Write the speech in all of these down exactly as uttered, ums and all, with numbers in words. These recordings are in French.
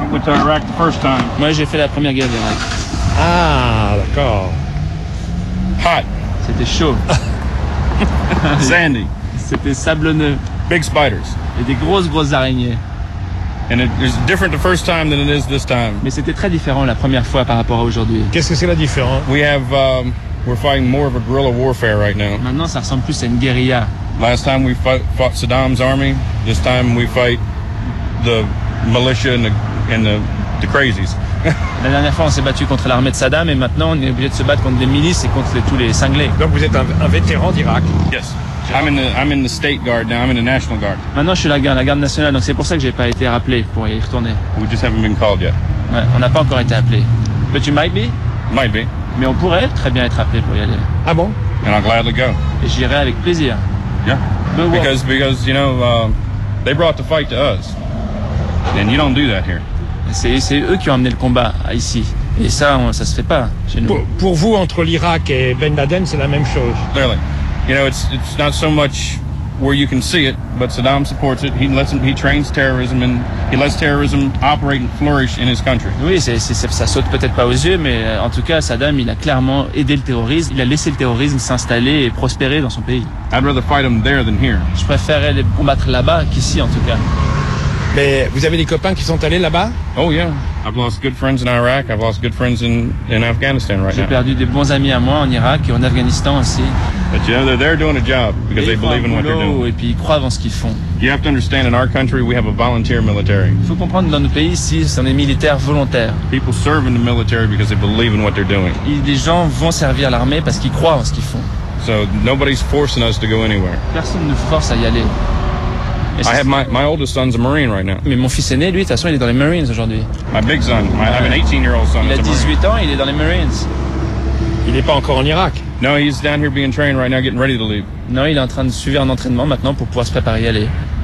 went to Iraq the first time. Moi, j'ai fait la première guerre d'Irak. Ah, d'accord. Hot, C'était chaud. sandy, C'était sablonneux. big spiders. Et des grosses, grosses araignées. And it is different the first time than it is this time. Mais c'était très différent la première fois par rapport à aujourd'hui. Qu'est-ce que c'est la différence? We have, um, we're fighting more of a guerrilla warfare right now. Maintenant, ça ressemble plus à une guérilla. Last time we fought, fought Saddam's army. This time we fight the militia and the, and the, the crazies. La dernière fois, on s'est battu contre l'armée de Saddam et maintenant, on est obligé de se battre contre des milices et contre les- tous les cinglés. Donc vous êtes un, un vétéran d'Irak. Yes. I'm in the I'm in the state guard now. I'm in the National Guard. Maintenant, je suis la garde, la garde nationale, donc c'est pour ça que j'ai pas été rappelé pour y retourner. We just haven't been called yet. Ouais, on n'a pas encore été appelé. But you might be. Might be, Mais on pourrait très bien être appelé pour y aller. Ah bon? and I'll gladly go. Et j'irai avec plaisir. Yeah. But what- Because because you know um, they brought the fight to us, and you don't do that here. C'est c'est eux qui ont amené le combat à ici. Et ça, on- ça se fait pas chez nous. Pour, pour vous, entre l'Irak et Ben Laden, c'est la même chose. Clearly, you know it's it's not so much where you can see it, but Saddam supports it. He lets him, he trains terrorism and he lets terrorism operate and flourish in his country. Oui, c'est, c'est, c'est- ça saute peut-être pas aux yeux, mais euh, en tout cas, Saddam, il a clairement aidé le terrorisme. Il a laissé le terrorisme s'installer et prospérer dans son pays. I'd rather fight him there than here. Je préférerais les combattre là-bas qu'ici, en tout cas. Mais vous avez des copains qui sont allés là-bas? Oh yeah, I've lost good friends in Iraq. I've lost good friends in in Afghanistan right J'ai now. perdu des bons amis à moi en Irak et en Afghanistan aussi. But you know they're they're doing a job because Et they ils font un believe in what they're boulot doing. et puis ils croient en ce qu'ils font. You have to understand, in our country, we have a volunteer military. Il faut comprendre que dans nos pays ici, ce sont des militaires volontaires. People serve in the military because they believe in what they're doing. Et des gens vont servir l'armée parce qu'ils croient en ce qu'ils font. So nobody's forcing us to go anywhere. Personne ne force à y aller. Et I c'est- have my, my oldest son's a Marine right now. Mais mon fils aîné, lui, de toute façon, il est dans les Marines aujourd'hui. My big son, my, I have an eighteen-year-old son. Il a that's a Marine. dix-huit ans, il est dans les Marines. Il n'est pas encore en Irak. No, he's down here being trained right now, getting ready to leave. Non, il est en train de suivre un entraînement maintenant pour pouvoir se préparer à y aller.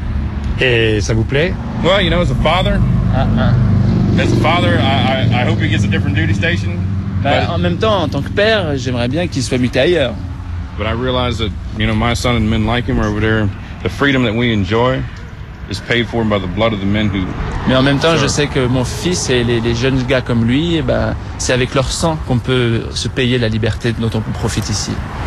Et ça vous plaît? Well, you know, as a father, Ah, ah. as a father, I, I, I hope he gets a different duty station. Bah, en But, même temps, en tant que père, j'aimerais bien qu'il soit muté ailleurs. but I realize that, you know, my son and men like him are over there. The freedom that we enjoy is paid for by the blood of the men who... Mais en même temps, je Sure. sais que mon fils et les, les jeunes gars comme lui, eh ben, c'est avec leur sang qu'on peut se payer la liberté dont on profite ici.